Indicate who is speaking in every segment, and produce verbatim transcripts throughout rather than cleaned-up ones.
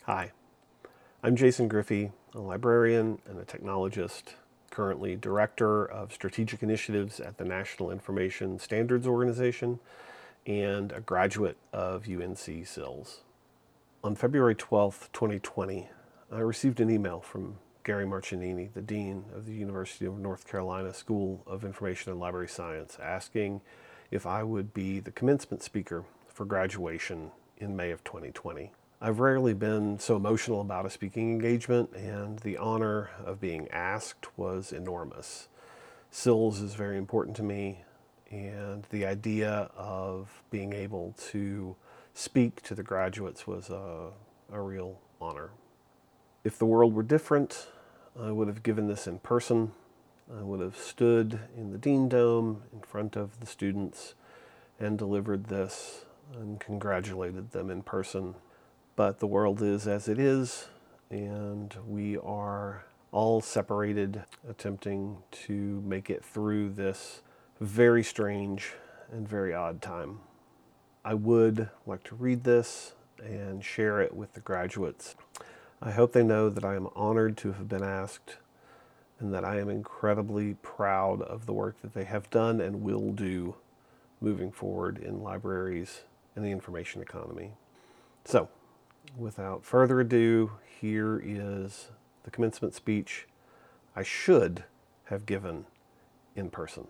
Speaker 1: Hi, I'm Jason Griffey, a librarian and a technologist, currently Director of Strategic Initiatives at the National Information Standards Organization, and a graduate of U N C SILS. On February twelfth, twenty twenty, I received an email from Gary Marcianini, the Dean of the University of North Carolina School of Information and Library Science, asking if I would be the commencement speaker for graduation in May of twenty twenty. I've rarely been so emotional about a speaking engagement, and the honor of being asked was enormous. SILS is very important to me, and the idea of being able to speak to the graduates was a, a real honor. If the world were different, I would have given this in person. I would have stood in the Dean Dome in front of the students and delivered this and congratulated them in person. But the world is as it is, and we are all separated, attempting to make it through this very strange and very odd time. I would like to read this and share it with the graduates. I hope they know that I am honored to have been asked, and that I am incredibly proud of the work that they have done and will do moving forward in libraries and the information economy. So, without further ado, here is the commencement speech I should have given in person.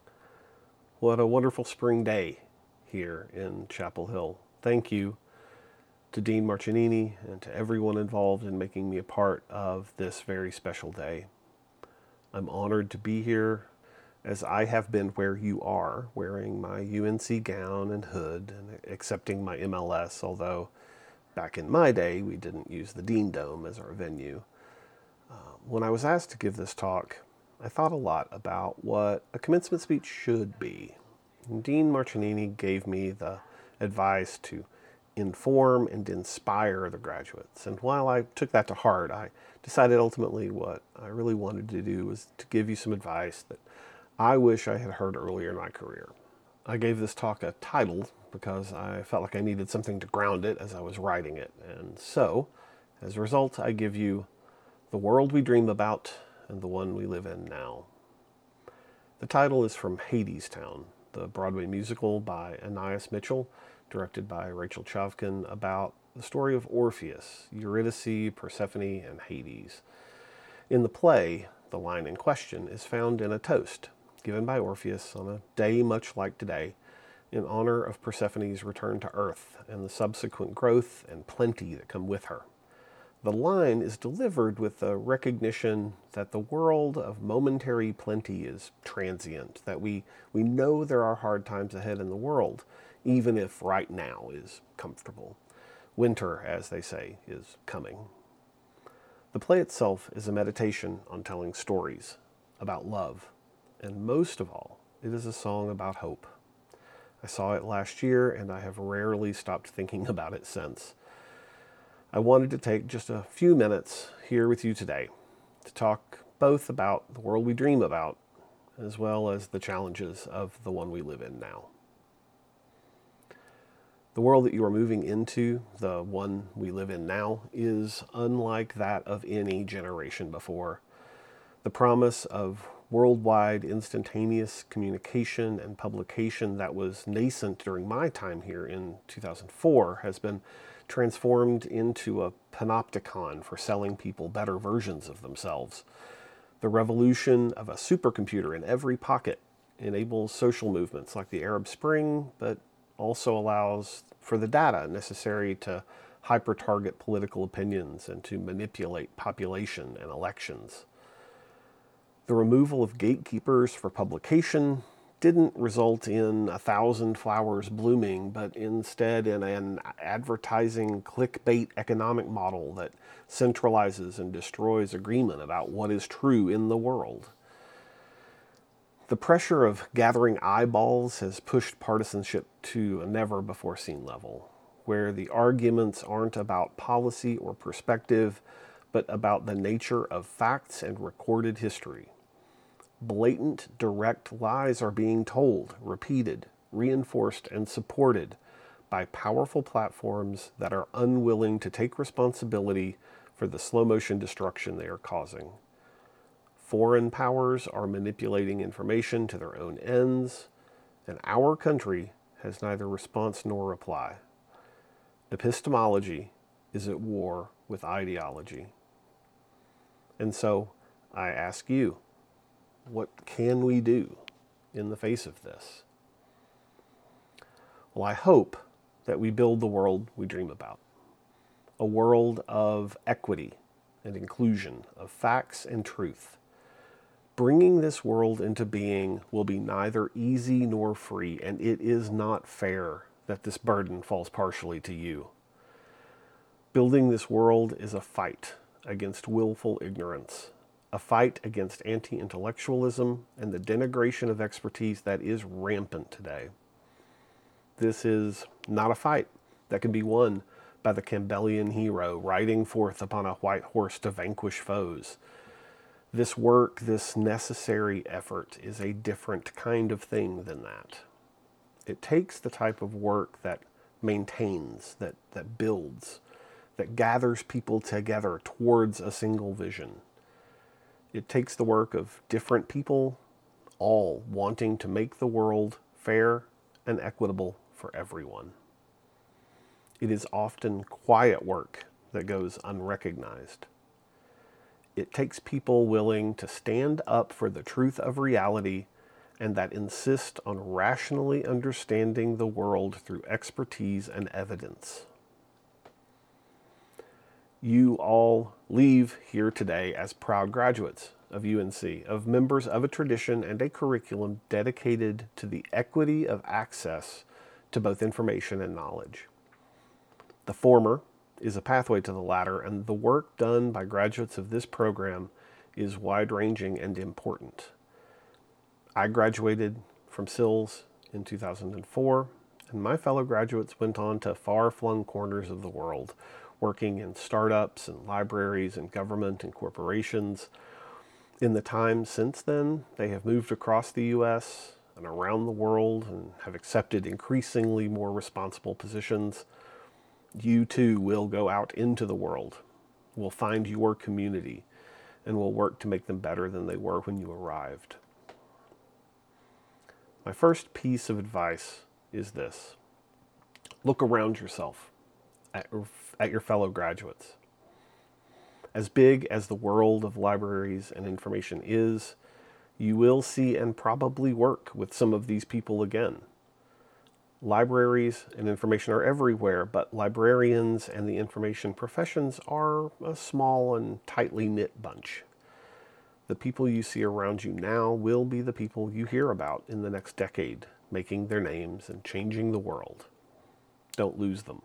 Speaker 1: What a wonderful spring day here in Chapel Hill. Thank you to Dean Marcianini and to everyone involved in making me a part of this very special day. I'm honored to be here, as I have been where you are, wearing my U N C gown and hood and accepting my M L S, although back in my day, we didn't use the Dean Dome as our venue. Uh, when I was asked to give this talk, I thought a lot about what a commencement speech should be. And Dean Marcianini gave me the advice to inform and inspire the graduates. And while I took that to heart, I decided ultimately what I really wanted to do was to give you some advice that I wish I had heard earlier in my career. I gave this talk a title because I felt like I needed something to ground it as I was writing it. And so, as a result, I give you The World We Dream About and the One We Live In Now. The title is from Hadestown, the Broadway musical by Anais Mitchell, directed by Rachel Chavkin, about the story of Orpheus, Eurydice, Persephone, and Hades. In the play, the line in question is found in a toast given by Orpheus on a day much like today, in honor of Persephone's return to Earth and the subsequent growth and plenty that come with her. The line is delivered with the recognition that the world of momentary plenty is transient, that we, we know there are hard times ahead in the world, even if right now is comfortable. Winter, as they say, is coming. The play itself is a meditation on telling stories about love, and most of all, it is a song about hope. I saw it last year, and I have rarely stopped thinking about it since. I wanted to take just a few minutes here with you today to talk both about the world we dream about, as well as the challenges of the one we live in now. The world that you are moving into, the one we live in now, is unlike that of any generation before. The promise of worldwide instantaneous communication and publication that was nascent during my time here in two thousand four has been transformed into a panopticon for selling people better versions of themselves. The revolution of a supercomputer in every pocket enables social movements like the Arab Spring, but also allows for the data necessary to hyper-target political opinions and to manipulate population and elections. The removal of gatekeepers for publication didn't result in a thousand flowers blooming, but instead in an advertising clickbait economic model that centralizes and destroys agreement about what is true in the world. The pressure of gathering eyeballs has pushed partisanship to a never-before-seen level, where the arguments aren't about policy or perspective, but about the nature of facts and recorded history. Blatant, direct lies are being told, repeated, reinforced, and supported by powerful platforms that are unwilling to take responsibility for the slow motion destruction they are causing. Foreign powers are manipulating information to their own ends, and our country has neither response nor reply. Epistemology is at war with ideology. And so I ask you, what can we do in the face of this? Well, I hope that we build the world we dream about. A world of equity and inclusion, of facts and truth. Bringing this world into being will be neither easy nor free, and it is not fair that this burden falls partially to you. Building this world is a fight against willful ignorance, a fight against anti-intellectualism and the denigration of expertise that is rampant today. This is not a fight that can be won by the Campbellian hero riding forth upon a white horse to vanquish foes. This work, this necessary effort, is a different kind of thing than that. It takes the type of work that maintains, that, that builds, that gathers people together towards a single vision. It takes the work of different people, all wanting to make the world fair and equitable for everyone. It is often quiet work that goes unrecognized. It takes people willing to stand up for the truth of reality and that insist on rationally understanding the world through expertise and evidence. You all leave here today as proud graduates of U N C, of members of a tradition and a curriculum dedicated to the equity of access to both information and knowledge. The former is a pathway to the latter, and the work done by graduates of this program is wide-ranging and important. I graduated from Sills in two thousand four, and my fellow graduates went on to far-flung corners of the world, working in startups and libraries and government and corporations. In the time since then, they have moved across the U S and around the world and have accepted increasingly more responsible positions. You too will go out into the world, will find your community, and will work to make them better than they were when you arrived. My first piece of advice is this. Look around yourself at, at your fellow graduates. As big as the world of libraries and information is, you will see and probably work with some of these people again. Libraries and information are everywhere, but librarians and the information professions are a small and tightly knit bunch. The people you see around you now will be the people you hear about in the next decade, making their names and changing the world. Don't lose them.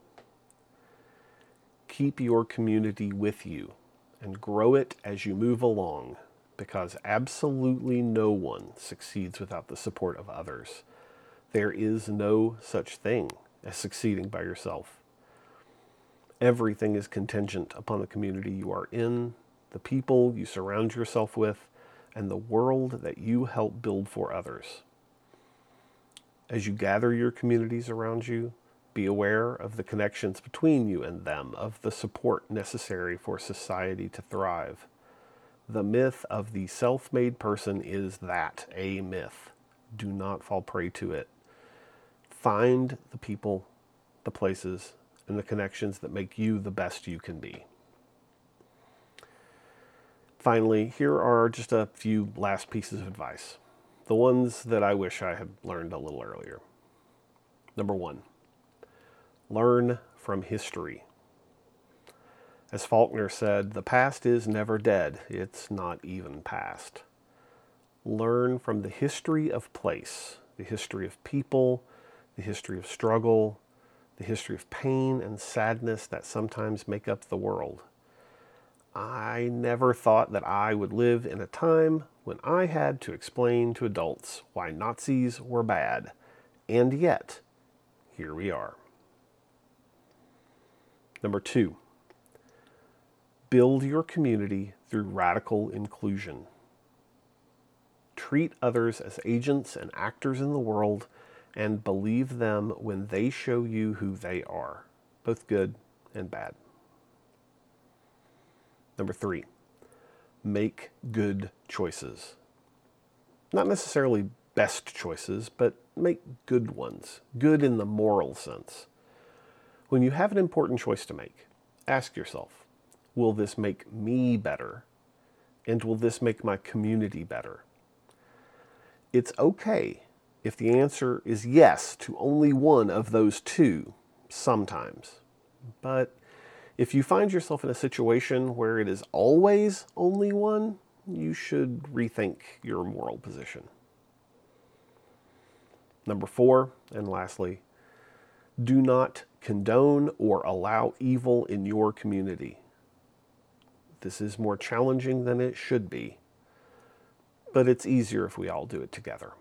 Speaker 1: Keep your community with you and grow it as you move along, because absolutely no one succeeds without the support of others. There is no such thing as succeeding by yourself. Everything is contingent upon the community you are in, the people you surround yourself with, and the world that you help build for others. As you gather your communities around you, be aware of the connections between you and them, of the support necessary for society to thrive. The myth of the self-made person is that, a myth. Do not fall prey to it. Find the people, the places, and the connections that make you the best you can be. Finally, here are just a few last pieces of advice. The ones that I wish I had learned a little earlier. Number one, learn from history. As Faulkner said, the past is never dead. It's not even past. Learn from the history of place, the history of people, the history of struggle, the history of pain and sadness that sometimes make up the world. I never thought that I would live in a time when I had to explain to adults why Nazis were bad, and yet, here we are. Number two, build your community through radical inclusion. Treat others as agents and actors in the world and believe them when they show you who they are, both good and bad. Number three, make good choices. Not necessarily best choices, but make good ones. Good in the moral sense. When you have an important choice to make, ask yourself, will this make me better? And will this make my community better? It's okay if the answer is yes to only one of those two sometimes. But if you find yourself in a situation where it is always only one, you should rethink your moral position. Number four, and lastly, do not condone or allow evil in your community. This is more challenging than it should be, but it's easier if we all do it together.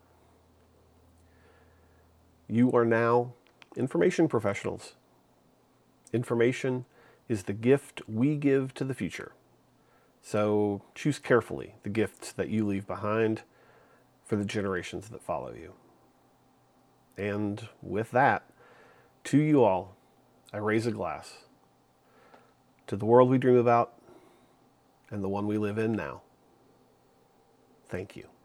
Speaker 1: You are now information professionals. Information is the gift we give to the future. So choose carefully the gifts that you leave behind for the generations that follow you. And with that, to you all, I raise a glass to the world we dream about and the one we live in now. Thank you.